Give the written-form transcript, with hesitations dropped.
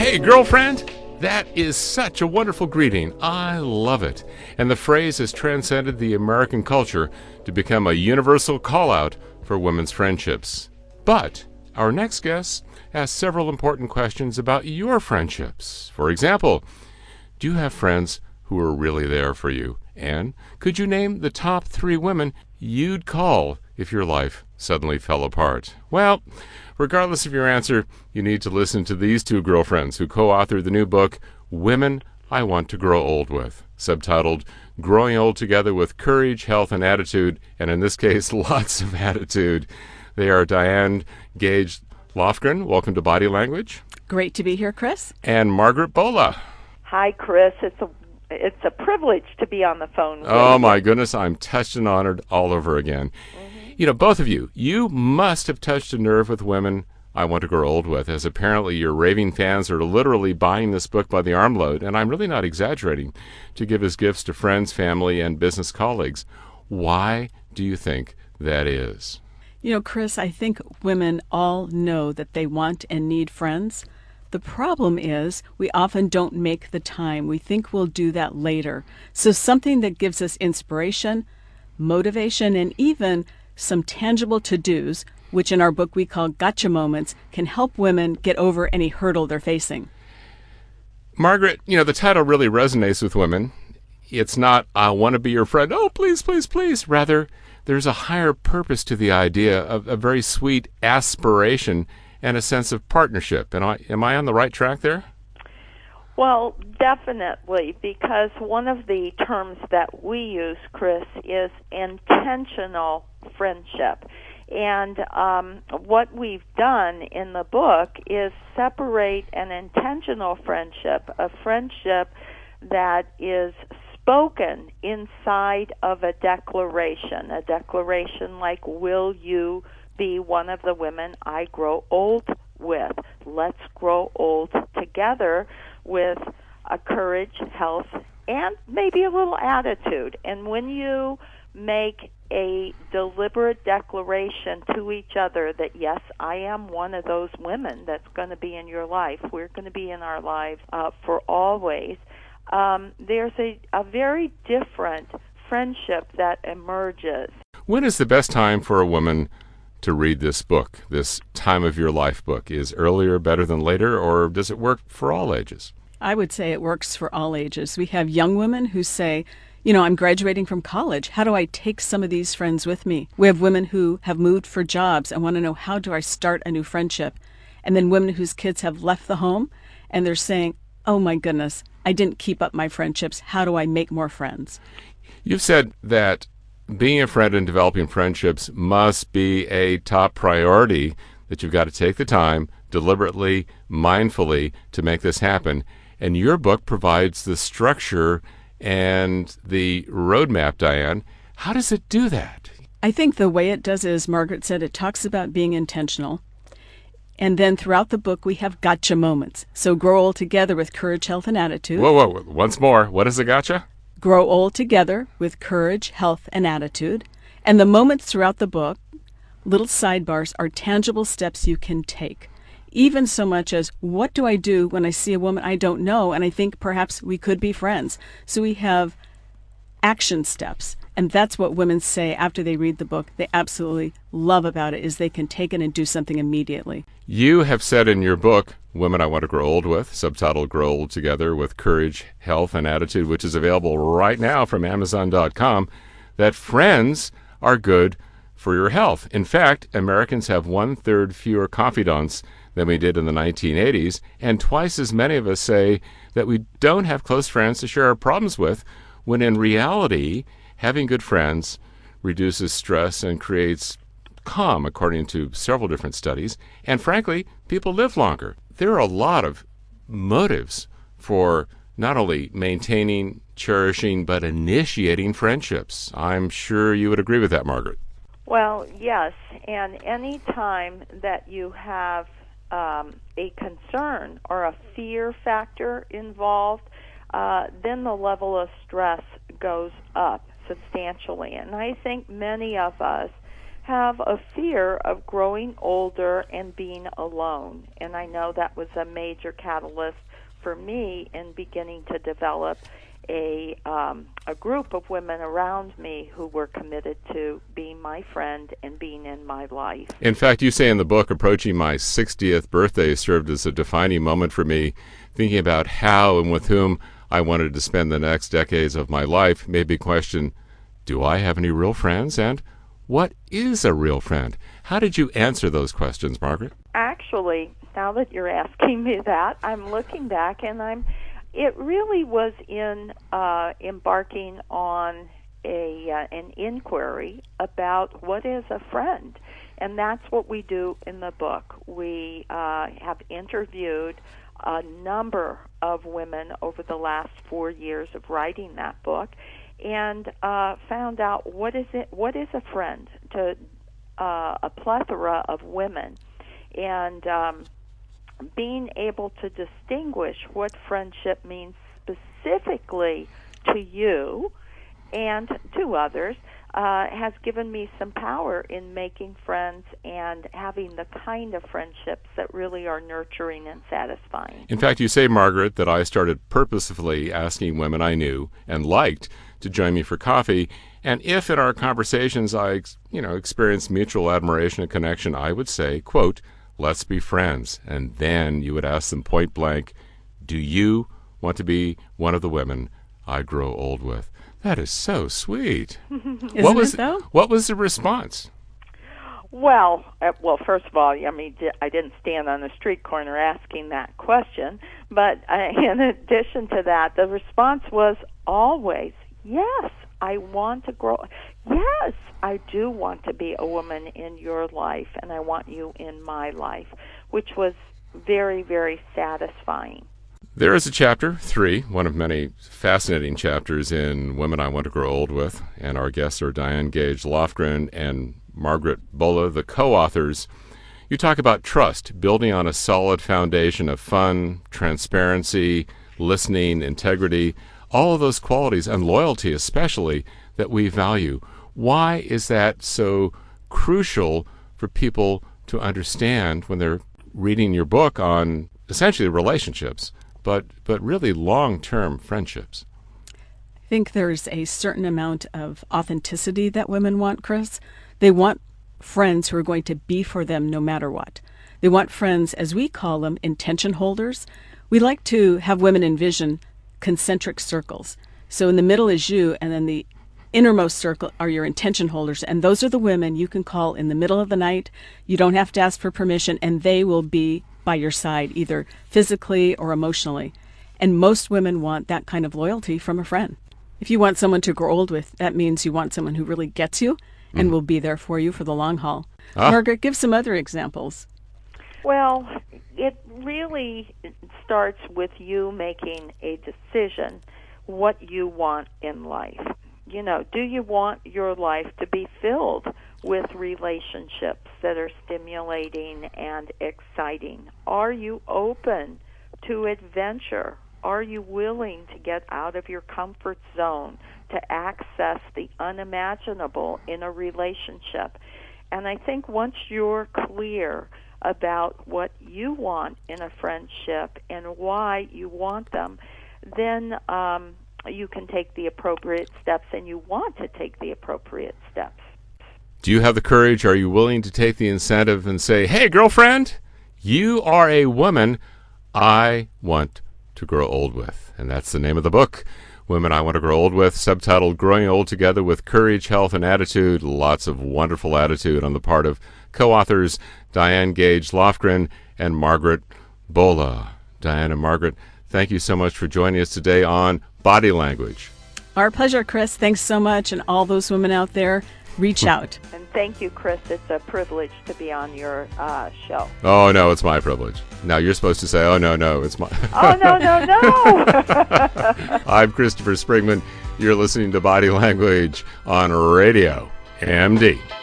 Hey, girlfriend! That is such a wonderful greeting. I love it. And the phrase has transcended the American culture to become a universal call-out for women's friendships. But our next guest asks several important questions about your friendships. For example, do you have friends who are really there for you? And could you name the top 3 women you'd call if your life suddenly fell apart? Well, regardless of your answer, you need to listen to these 2 girlfriends who co-authored the new book, Women I Want to Grow Old With, subtitled Growing Old Together with Courage, Health, and Attitude, and in this case, lots of attitude. They are Diane Gage Lofgren. Welcome to Body Language. Great to be here, Chris. And Margaret Bola. Hi, Chris. It's a privilege to be on the phone with Oh, you. my goodness. I'm touched and honored all over again. You know, both of you must have touched a nerve with Women I Want to Grow Old With, as apparently your raving fans are literally buying this book by the armload, and I'm really not exaggerating, to give as gifts to friends, family, and business colleagues. Why do you think that is? You know, Chris, I think women all know that they want and need friends. The problem is we often don't make the time. We think we'll do that later. So something that gives us inspiration, motivation, and even some tangible to-dos, which in our book we call gotcha moments, can help women get over any hurdle they're facing. Margaret, you know, the title really resonates with women. It's not, I want to be your friend, oh, please, please, please. Rather, there's a higher purpose to the idea of a very sweet aspiration and a sense of partnership. Am I on the right track there? Well, definitely, because one of the terms that we use, Chris, is intentional friendship. And what we've done in the book is separate an intentional friendship, a friendship that is spoken inside of a declaration like, will you be one of the women I grow old with? Let's grow old together with a courage, health, and maybe a little attitude. And when you make a deliberate declaration to each other that, yes, I am one of those women that's going to be in your life, we're going to be in our lives for always, there's a very different friendship that emerges. When is the best time for a woman to read this book, this time of your life book? Is earlier better than later, or does it work for all ages? I would say it works for all ages. We have young women who say, you know, I'm graduating from college. How do I take some of these friends with me? We have women who have moved for jobs and want to know, how do I start a new friendship? And then women whose kids have left the home and they're saying, oh my goodness, I didn't keep up my friendships. How do I make more friends? You've said that being a friend and developing friendships must be a top priority, that you've got to take the time deliberately, mindfully to make this happen. And your book provides the structure and the roadmap, Diane. How does it do that? I think the way it does is, Margaret said, it talks about being intentional. And then throughout the book, we have gotcha moments. So grow old together with courage, health, and attitude. Whoa. Once more. What is a gotcha? Grow old together with courage, health, and attitude. And the moments throughout the book, little sidebars, are tangible steps you can take. Even so much as, what do I do when I see a woman I don't know and I think perhaps we could be friends? So we have action steps. And that's what women say after they read the book. They absolutely love about it, is they can take it and do something immediately. You have said in your book, Women I Want to Grow Old With, subtitled Grow Old Together with Courage, Health, and Attitude, which is available right now from Amazon.com, that friends are good for your health. In fact, Americans have 1/3 fewer confidants than we did in the 1980s, and twice as many of us say that we don't have close friends to share our problems with, when in reality, having good friends reduces stress and creates calm, according to several different studies. And frankly, people live longer. There are a lot of motives for not only maintaining, cherishing, but initiating friendships. I'm sure you would agree with that, Margaret. Well, yes, and any time that you have a concern or a fear factor involved, then the level of stress goes up substantially. And I think many of us have a fear of growing older and being alone. And I know that was a major catalyst for me in beginning to develop a group of women around me who were committed to being my friend and being in my life. In fact, you say in the book, approaching my 60th birthday served as a defining moment for me, thinking about how and with whom I wanted to spend the next decades of my life made me question, do I have any real friends? And what is a real friend? How did you answer those questions, Margaret? Actually, now that you're asking me that, I'm looking back and it really was in embarking on an inquiry about what is a friend. And that's what we do in the book. We have interviewed a number of women over the last 4 years of writing that book, and found out what is a friend to a plethora of women, and being able to distinguish what friendship means specifically to you and to others has given me some power in making friends and having the kind of friendships that really are nurturing and satisfying. In fact, you say, Margaret, that I started purposefully asking women I knew and liked to join me for coffee, and if in our conversations I experienced mutual admiration and connection, I would say, quote, let's be friends. And then you would ask them point blank, do you want to be one of the women I grow old with? That is so sweet. Isn't it, though? What was the response? Well, first of all, I mean, I didn't stand on the street corner asking that question, but in addition to that, the response was always, yes, I want to grow. Yes, I do want to be a woman in your life, and I want you in my life, which was very, very satisfying. There is a chapter 3, one of many fascinating chapters in Women I Want to Grow Old With, and our guests are Diane Gage Lofgren and Margaret Bola, the co-authors. You talk about trust, building on a solid foundation of fun, transparency, listening, integrity, all of those qualities, and loyalty especially, that we value. Why is that so crucial for people to understand when they're reading your book on essentially relationships, but really long-term friendships? I think there's a certain amount of authenticity that women want, Chris. They want friends who are going to be for them no matter what. They want friends, as we call them, intention holders. We like to have women envision concentric circles. So in the middle is you, and then the innermost circle are your intention holders, and those are the women you can call in the middle of the night. You don't have to ask for permission, and they will be by your side, either physically or emotionally. And most women want that kind of loyalty from a friend. If you want someone to grow old with, that means you want someone who really gets you and will be there for you for the long haul. Margaret, give some other examples. Well, it really starts with you making a decision what you want in life. You know, do you want your life to be filled with relationships that are stimulating and exciting? Are you open to adventure? Are you willing to get out of your comfort zone to access the unimaginable in a relationship? And I think once you're clear about what you want in a friendship and why you want them, then you can take the appropriate steps, and you want to take the appropriate steps. Do you have the courage? Are you willing to take the incentive and say, hey, girlfriend, you are a woman I want to grow old with? And that's the name of the book, Women I Want to Grow Old With, subtitled Growing Old Together with Courage, Health, and Attitude. Lots of wonderful attitude on the part of co-authors Diane Gage Lofgren and Margaret Bola. Diane and Margaret, thank you so much for joining us today on Body Language. Our pleasure, Chris. Thanks so much. And all those women out there, reach out. And thank you, Chris. It's a privilege to be on your show. Oh, no, it's my privilege. Now you're supposed to say, oh, no, it's my... Oh, no. I'm Christopher Springman. You're listening to Body Language on Radio MD.